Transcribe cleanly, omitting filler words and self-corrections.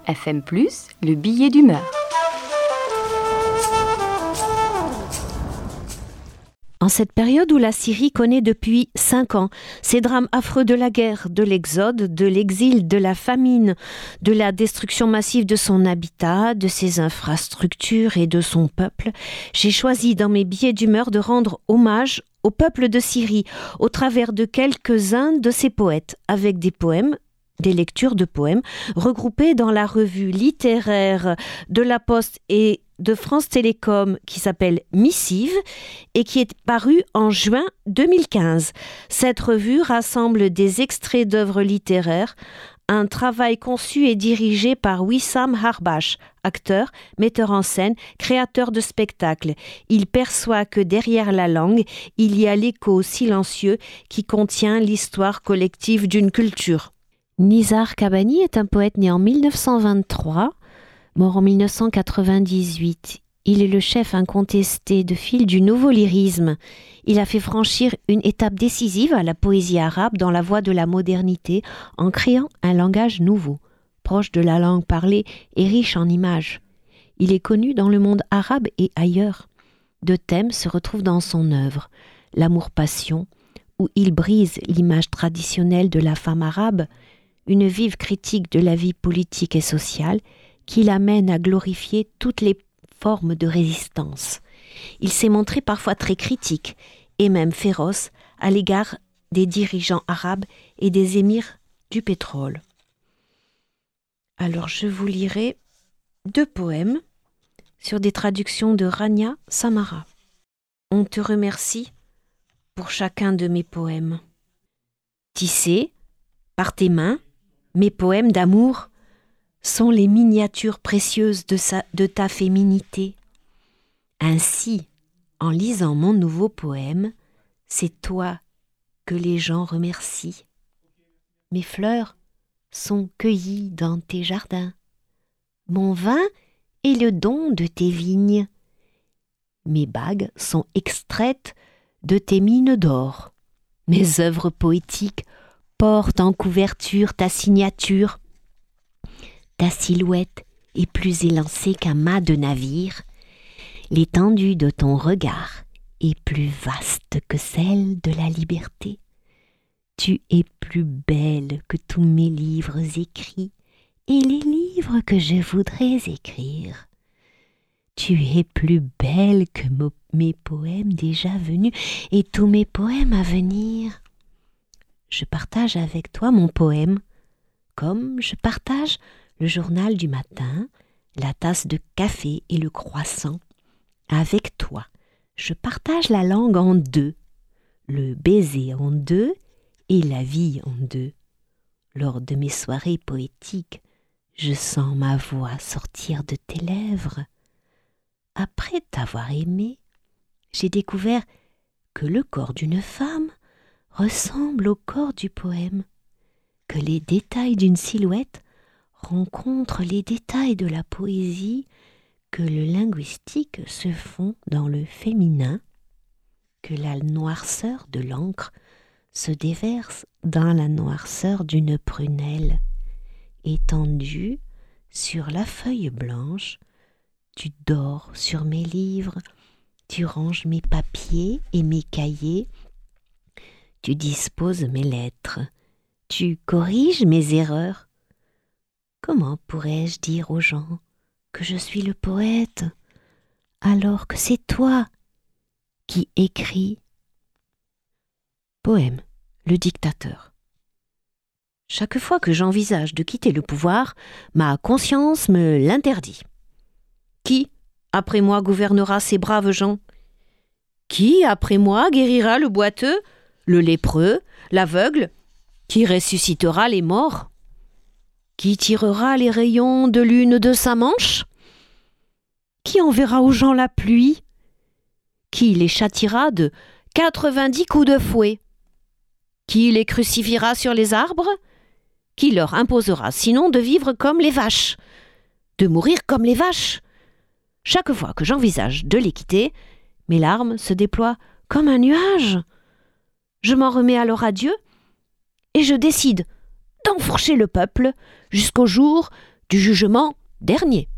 FM+, le billet d'humeur. En cette période où la Syrie connaît depuis 5 ans ces drames affreux de la guerre, de l'exode, de l'exil, de la famine, de la destruction massive de son habitat, de ses infrastructures et de son peuple, j'ai choisi dans mes billets d'humeur de rendre hommage au peuple de Syrie au travers de quelques-uns de ses poètes, avec des poèmes, des lectures de poèmes regroupés dans la revue littéraire de La Poste et de France Télécom qui s'appelle Missive et qui est parue en juin 2015. Cette revue rassemble des extraits d'œuvres littéraires, un travail conçu et dirigé par Wissam Harbash, acteur, metteur en scène, créateur de spectacles. Il perçoit que derrière la langue, il y a l'écho silencieux qui contient l'histoire collective d'une culture. Nizar Qabbani est un poète né en 1923, mort en 1998. Il est le chef incontesté de file du nouveau lyrisme. Il a fait franchir une étape décisive à la poésie arabe dans la voie de la modernité en créant un langage nouveau, proche de la langue parlée et riche en images. Il est connu dans le monde arabe et ailleurs. Deux thèmes se retrouvent dans son œuvre. L'amour-passion, où il brise l'image traditionnelle de la femme arabe, une vive critique de la vie politique et sociale qui l'amène à glorifier toutes les formes de résistance. Il s'est montré parfois très critique et même féroce à l'égard des dirigeants arabes et des émirs du pétrole. Alors je vous lirai 2 poèmes sur des traductions de Rania Samara. On te remercie pour chacun de mes poèmes. Tissés par tes mains, mes poèmes d'amour sont les miniatures précieuses de ta féminité. Ainsi, en lisant mon nouveau poème, c'est toi que les gens remercient. Mes fleurs sont cueillies dans tes jardins. Mon vin est le don de tes vignes. Mes bagues sont extraites de tes mines d'or. Mes œuvres poétiques portent en couverture ta signature. Ta silhouette est plus élancée qu'un mât de navire. L'étendue de ton regard est plus vaste que celle de la liberté. Tu es plus belle que tous mes livres écrits et les livres que je voudrais écrire. Tu es plus belle que mes poèmes déjà venus et tous mes poèmes à venir. Je partage avec toi mon poème, comme je partage le journal du matin, la tasse de café et le croissant. Avec toi, je partage la langue en 2, le baiser en 2 et la vie en 2. Lors de mes soirées poétiques, je sens ma voix sortir de tes lèvres. Après t'avoir aimé, j'ai découvert que le corps d'une femme ressemble au corps du poème, que les détails d'une silhouette rencontrent les détails de la poésie, que le linguistique se fond dans le féminin, que la noirceur de l'encre se déverse dans la noirceur d'une prunelle. Étendue sur la feuille blanche, tu dors sur mes livres, tu ranges mes papiers et mes cahiers, tu disposes mes lettres, tu corriges mes erreurs. Comment pourrais-je dire aux gens que je suis le poète, alors que c'est toi qui écris? Poème, le dictateur. Chaque fois que j'envisage de quitter le pouvoir, ma conscience me l'interdit. Qui, après moi, gouvernera ces braves gens? Qui, après moi, guérira le boiteux, le lépreux, l'aveugle? Qui ressuscitera les morts? Qui tirera les rayons de lune de sa manche? Qui enverra aux gens la pluie? Qui les châtiera de 90 coups de fouet? Qui les crucifiera sur les arbres? Qui leur imposera sinon de vivre comme les vaches, de mourir comme les vaches? Chaque fois que j'envisage de les quitter, mes larmes se déploient comme un nuage. Je m'en remets alors à Dieu et je décide d'enfourcher le peuple jusqu'au jour du jugement dernier.